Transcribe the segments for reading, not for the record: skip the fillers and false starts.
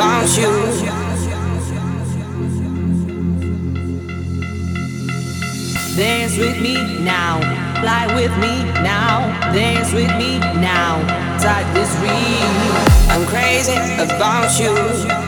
about you. Dance with me now, fly with me now, dance with me now, inside this real. I'm crazy about you.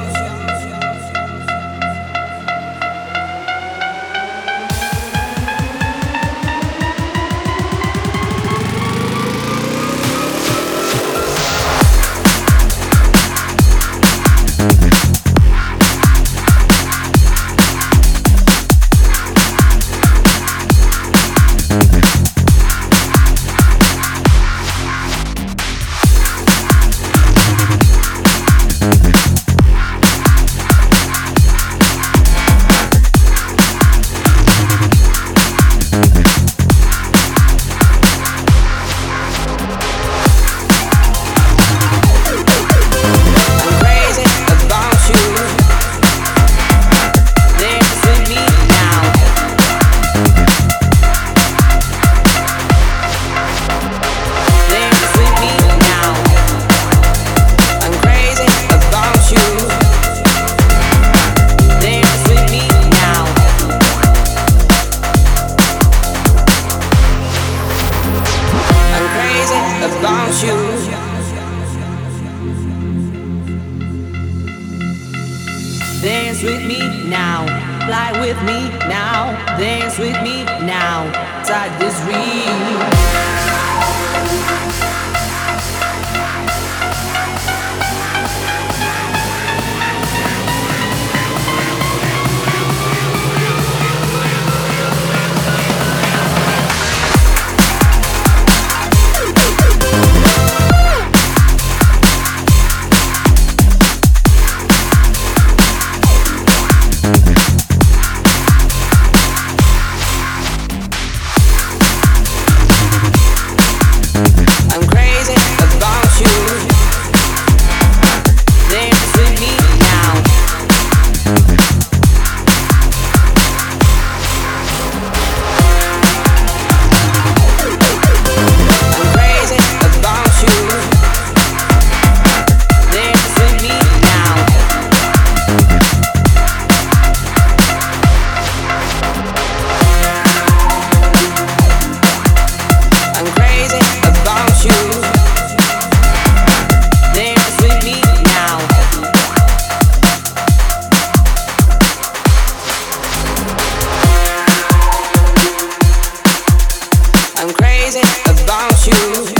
About you. Dance with me now, fly with me now, dance with me now, inside this real. I'm crazy about you.